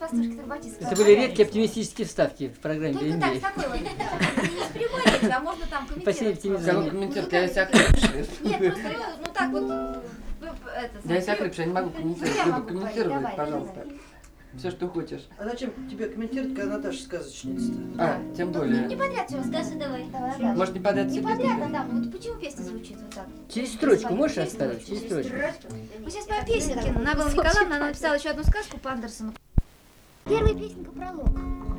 пастушка-трубочистка. Это были редкие оптимистические вставки в программе Только «Берендей». так, такой вот. Не с прямой, а можно там Спасибо, комментировать. оптимизм. Комментировать, я вся охрипшая. Нет, просто ну так вот. Я вся охрипшая, я не могу Я комментировать. могу Люба, комментируй, давай, пожалуйста. Все, что хочешь. А зачем тебе комментировать, когда Наташа сказочница-то? А, тем Не более. подряд все рассказывай, давай. Может, не подать Не себе подряд, а песню? там. Вот почему песня звучит вот так? Через строчку можешь оставить? Через строчку. Мы сейчас по песенке. Навела Николаевна, она написала еще одну сказку по Андерсону. Первая песенка пролог.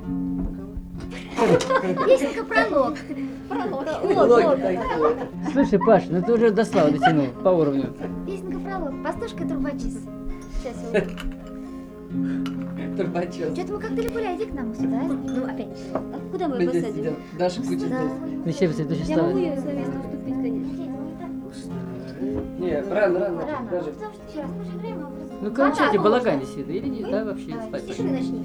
Песенка пролог. Слушай, Паш, ну ты уже до славы дотянул по уровню. Песенка пролог. Пастушка и трубочист. Сейчас я увижу. Турбачок. Что-то мы как далеко иди к нам сюда. Ну, опять. А куда мы Мы ее здесь посадим? сидим. Даша куча здесь. Ну, сейчас это Я могу слава. ее совместно уступить, конечно. Не, рано, Рано. даже. Потому что еще раз, мы же время просто. Ну, кончайте балагане себе, или не, да, вообще Давай, спать. тише начни.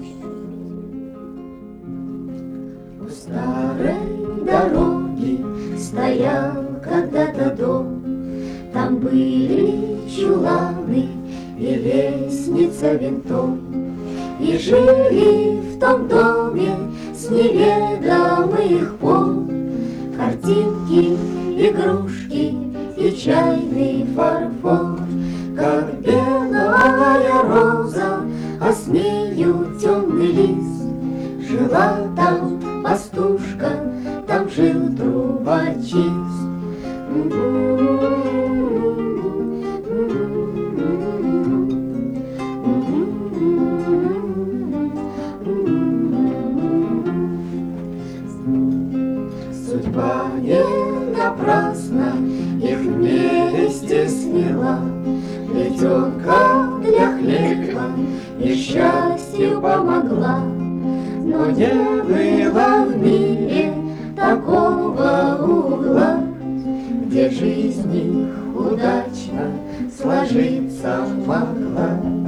У старой дороги стоял когда-то дом, там были чуланы и лестница винтом. И жили в том доме с неведомых пор картинки, игрушки и чайный фарфор. Как белая роза, а с нею темный лист. Жила там пастушка, там жил трубочист. Судьба не напрасно их вместе свела, плетенка для хлеба и счастью помогла. Но не было в мире такого угла, где жизнь их удачно сложиться могла.